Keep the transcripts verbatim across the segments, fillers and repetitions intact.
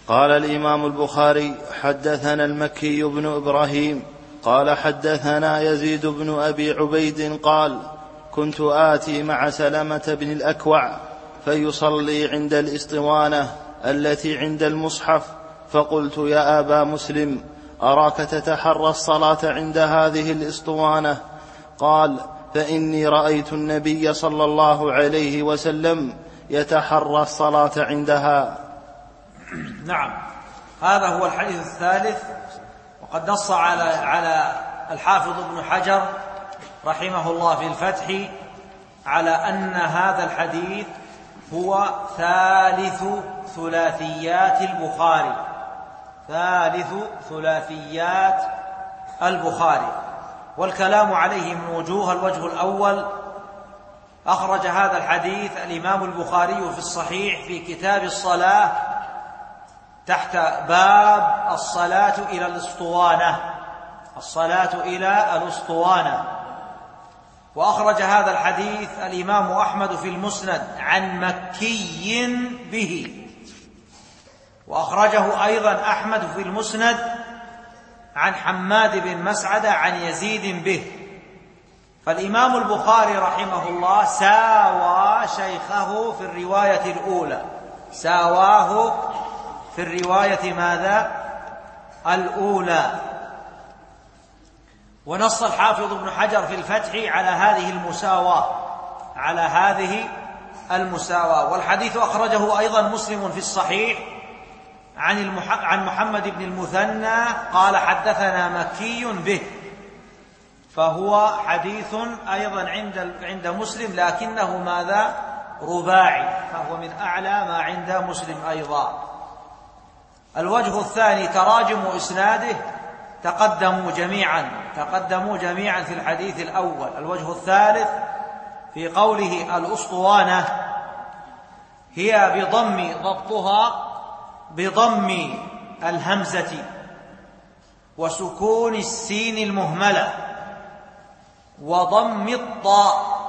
قال الإمام البخاري: حدثنا المكي بن إبراهيم قال حدثنا يزيد بن أبي عبيد قال: كنت آتي مع سلمة بن الأكوع فيصلي عند الإسطوانة التي عند المصحف، فقلت: يا أبا مسلم، أراك تتحرى الصلاة عند هذه الإسطوانة. قال: فإني رأيت النبي صلى الله عليه وسلم يتحرى الصلاة عندها. نعم، هذا هو الحديث الثالث. وقد نص على على الحافظ ابن حجر رحمه الله في الفتح على أن هذا الحديث هو ثالث ثلاثيات البخاري ثالث ثلاثيات البخاري والكلام عليه من وجوه. الوجه الأول: أخرج هذا الحديث الإمام البخاري في الصحيح في كتاب الصلاة تحت باب الصلاة إلى الأسطوانة الصلاة إلى الأسطوانة وأخرج هذا الحديث الإمام أحمد في المسند عن مكي به، وأخرجه أيضا أحمد في المسند عن حماد بن مسعدة عن يزيد به. فالإمام البخاري رحمه الله ساوى شيخه في الرواية الأولى ساواه في الرواية ماذا؟ الأولى. ونص الحافظ ابن حجر في الفتح على هذه المساواة على هذه المساواة والحديث أخرجه أيضا مسلم في الصحيح عن, المح... عن محمد بن المثنى قال: حدثنا مكي به، فهو حديث أيضا عند عند مسلم لكنه ماذا؟ رباعي، فهو من أعلى ما عند مسلم أيضا. الوجه الثاني: تراجم إسناده تقدموا جميعا تقدموا جميعا في الحديث الأول. الوجه الثالث: في قوله الأسطوانة هي بضم ضبطها بضم الهمزة وسكون السين المهملة وضم الطاء،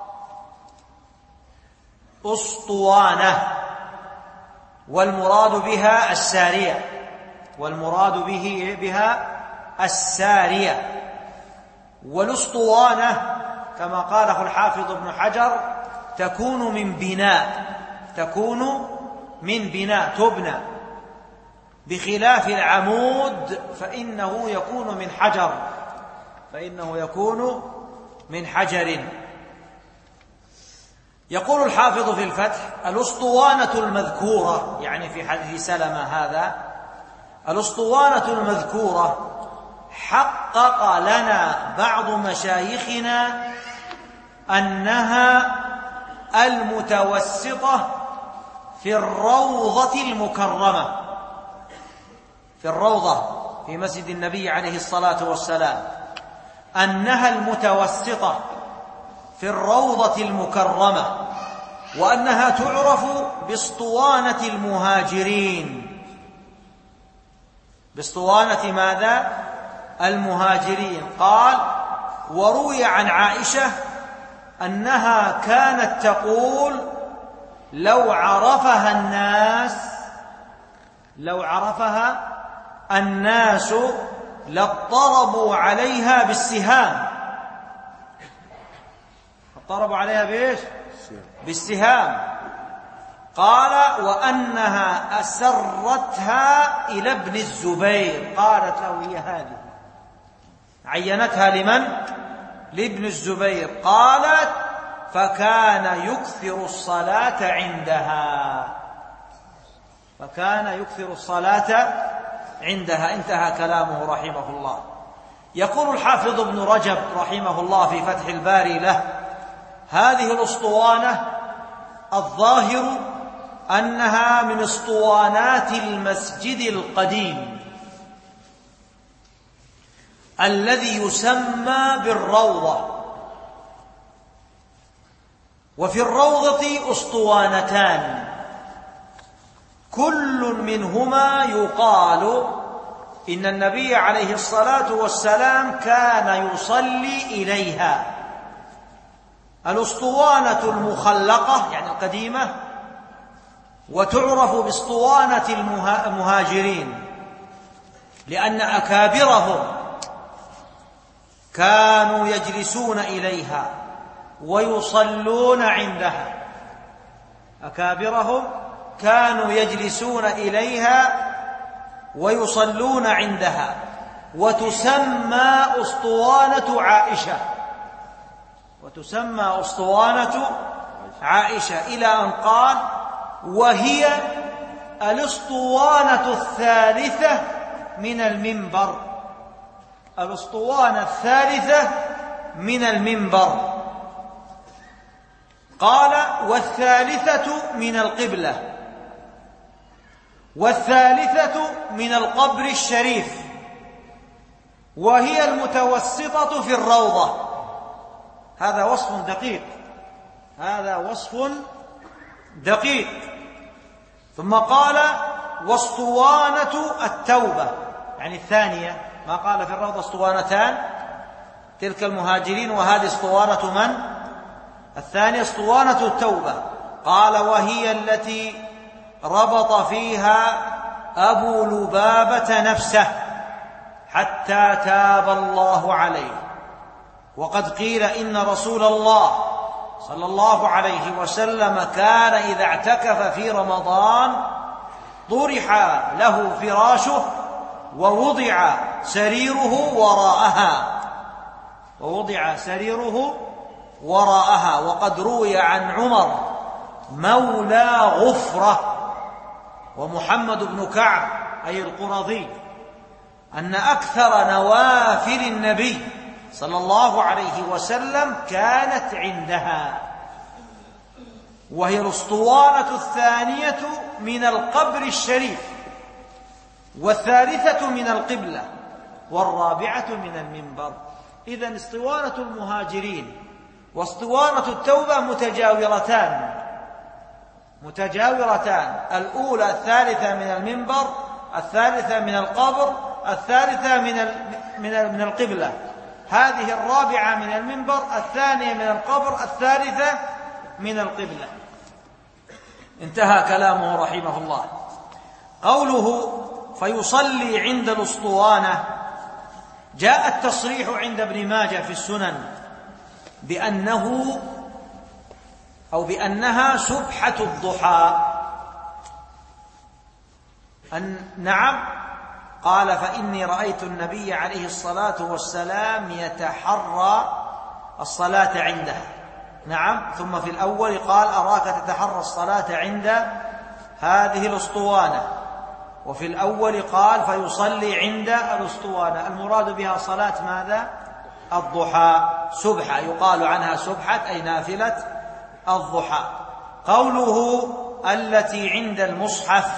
أسطوانة، والمراد بها السارية والمراد به بها السارية. والأسطوانة كما قاله الحافظ ابن حجر تكون من بناء تكون من بناء تبنى، بخلاف العمود فإنه يكون من حجر فإنه يكون من حجر. يقول الحافظ في الفتح: الأسطوانة المذكورة، يعني في حديث سلمة هذا، الأسطوانة المذكورة حقق لنا بعض مشايخنا أنها المتوسطة في الروضة المكرمة في الروضة في مسجد النبي عليه الصلاة والسلام، أنها المتوسطة في الروضة المكرمة، وأنها تعرف باسطوانة المهاجرين. باسطوانة ماذا؟ المهاجرين. قال: وروي عن عائشة أنها كانت تقول: لو عرفها الناس لو عرفها الناس لاضطربوا عليها بالسهام. اضطربوا عليها بإيش؟ بالسهام. قال: وأنها أسرتها إلى ابن الزبير. قالت له: هي هذه. عينتها لمن؟ لابن الزبير. قالت: فكان يكثر الصلاة عندها فكان يكثر الصلاة عندها. انتهى كلامه رحمه الله. يقول الحافظ ابن رجب رحمه الله في فتح الباري له: هذه الأسطوانة الظاهر أنها من اسطوانات المسجد القديم الذي يسمى بالروضة. وفي الروضة أسطوانتان كل منهما يقال إن النبي عليه الصلاة والسلام كان يصلي إليها. الأسطوانة المخلقة يعني القديمة وتعرف باسطوانة المهاجرين لأن أكابرهم كانوا يجلسون إليها ويصلون عندها. أكابرهم كانوا يجلسون إليها ويصلون عندها، وتسمى أسطوانة عائشة، وتسمى أسطوانة عائشة، إلى أن قال: وهي الأسطوانة الثالثة من المنبر. الأسطوانة الثالثة من المنبر. قال: والثالثة من القبلة، والثالثة من القبر الشريف، وهي المتوسطة في الروضة. هذا وصف دقيق، هذا وصف دقيق. ثم قال: واسطوانة التوبة، يعني الثانية، ما قال في الروضة اسطوانتان، تلك المهاجرين وهذه اسطوانة من؟ الثانية اسطوانة التوبة. قال: وهي التي ربط فيها أبو لبابة نفسه حتى تاب الله عليه. وقد قيل إن رسول الله صلى الله عليه وسلم كان إذا اعتكف في رمضان طرح له فراشه ووضع سريره وراءها، ووضع سريره وراءها. وقد روي عن عمر مولى غفرة ومحمد بن كعب أي القرظي أن أكثر نوافل النبي صلى الله عليه وسلم كانت عندها. وهي الأسطوانة الثانية من القبر الشريف، والثالثة من القبلة، والرابعة من المنبر. إذن اسطوانة المهاجرين واسطوانة التوبة متجاورتان متجاورتان الأولى الثالثة من المنبر، الثالثة من القبر، الثالثة من من من القبلة. هذه الرابعة من المنبر، الثانية من القبر، الثالثة من القبلة. انتهى كلامه رحمه الله. قوله فيصلي عند الأسطوانة، جاء التصريح عند ابن ماجه في السنن بأنه أو بأنها سبحة الضحى. أن نعم، قال: فإني رأيت النبي عليه الصلاة والسلام يتحرى الصلاة عندها. نعم. ثم في الأول قال: أراك تتحرى الصلاة عند هذه الأسطوانة. وفي الأول قال: فيصلي عند الأسطوانة. المراد بها صلاة ماذا؟ الضحى، سبحة، يقال عنها سبحة أي نافلة الضحى. قوله التي عند المصحف،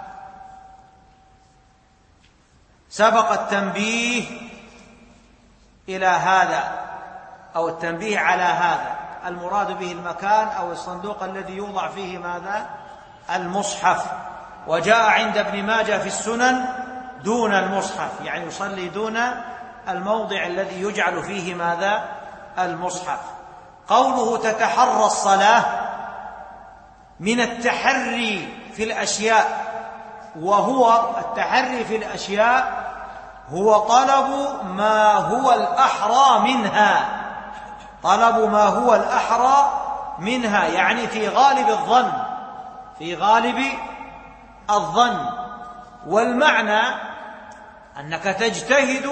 سبق التنبيه إلى هذا أو التنبيه على هذا. المراد به المكان أو الصندوق الذي يوضع فيه ماذا؟ المصحف. وجاء عند ابن ماجه في السنن دون المصحف، يعني يصلي دون الموضع الذي يجعل فيه ماذا؟ المصحف. قوله تتحرى الصلاة من التحري في الأشياء، وهو التحري في الأشياء هو طلب ما هو الأحرى منها، طلب ما هو الأحرى منها، يعني في غالب الظن، في غالب الظن. والمعنى أنك تجتهد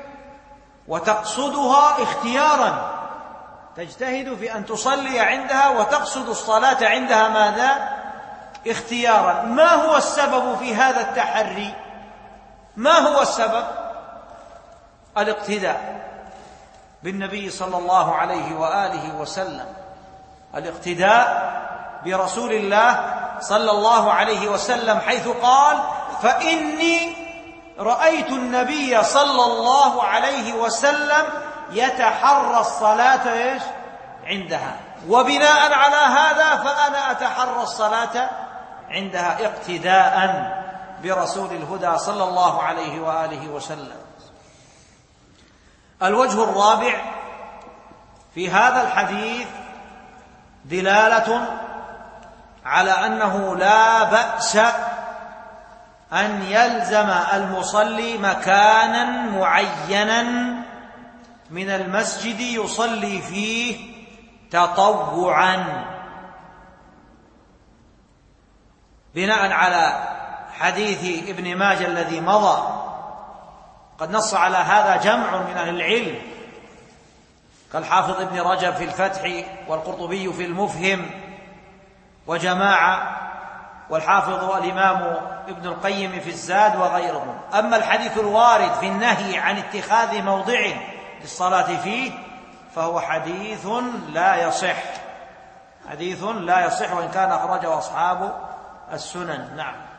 وتقصدها اختيارا، تجتهد في أن تصلي عندها وتقصد الصلاة عندها ماذا؟ اختيارا. ما هو السبب في هذا التحري؟ ما هو السبب؟ الاقتداء بالنبي صلى الله عليه وآله وسلم، الاقتداء برسول الله صلى الله عليه وسلم، حيث قال: فإني رأيت النبي صلى الله عليه وسلم يتحرى الصلاة إيش؟ عندها، وبناء على هذا فأنا أتحرى الصلاة عندها اقتداء برسول الهدى صلى الله عليه وآله وسلم. الوجه الرابع في هذا الحديث دلالة على أنه لا بأس أن يلزم المصلي مكانا معينا من المسجد يصلي فيه تطوعا، بناء على حديث ابن ماجه الذي مضى. قد نص على هذا جمع من أهل العلم كالحافظ ابن رجب في الفتح والقرطبي في المفهم وجماعة، والحافظ الإمام ابن القيم في الزاد وغيرهم. أما الحديث الوارد في النهي عن اتخاذ موضع للصلاة فيه فهو حديث لا يصح، حديث لا يصح وإن كان أخرجه أصحاب السنن. نعم.